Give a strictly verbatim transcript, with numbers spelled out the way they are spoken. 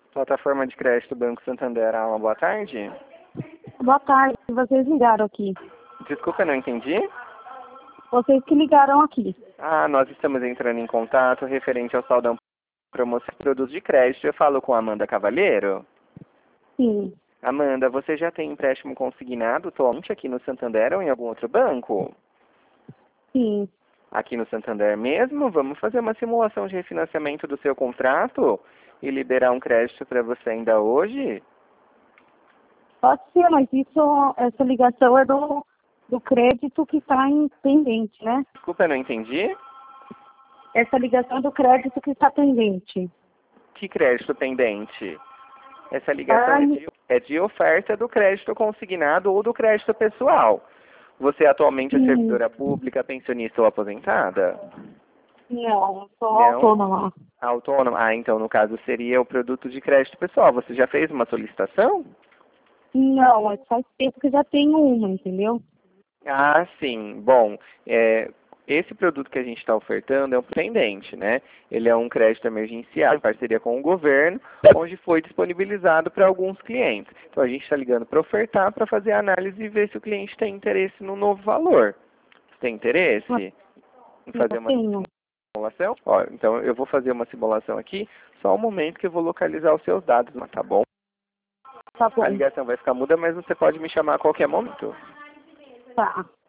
Plataforma de crédito Banco Santander, Alma, boa tarde. Boa tarde, vocês ligaram aqui. Desculpa, eu não entendi. Vocês que ligaram aqui. Ah, nós estamos entrando em contato referente ao saldão promoção de produtos de crédito. Eu falo com a Amanda Cavalheiro. Sim. Amanda, você já tem empréstimo consignado atualmente aqui no Santander ou em algum outro banco? Sim. Aqui no Santander mesmo? Vamos fazer uma simulação de refinanciamento do seu contrato e liberar um crédito para você ainda hoje? Pode ser, mas isso, essa ligação é do, do crédito que está em pendente, né? Desculpa, eu não entendi. Essa ligação é do crédito que está pendente. Que crédito pendente? Essa ligação Ai. é de, é de oferta do crédito consignado ou do crédito pessoal. Você atualmente é Sim. servidora pública, pensionista ou aposentada? Não, sou Não? autônoma. Autônoma? Ah, então no caso seria o produto de crédito pessoal. Você já fez uma solicitação? Não, mas faz tempo que já tenho uma, entendeu? Ah, sim. Bom, é, esse produto que a gente está ofertando é um pendente, né? Ele é um crédito emergencial em parceria com o governo, onde foi disponibilizado para alguns clientes. Então a gente está ligando para ofertar, para fazer a análise e ver se o cliente tem interesse no novo valor. Você tem interesse em fazer Eu uma tenho. simulação? Ó, então eu vou fazer uma simulação aqui, só um momento que eu vou localizar os seus dados, tá bom? Tá bom. A ligação vai ficar muda, mas você pode me chamar a qualquer momento. Tá.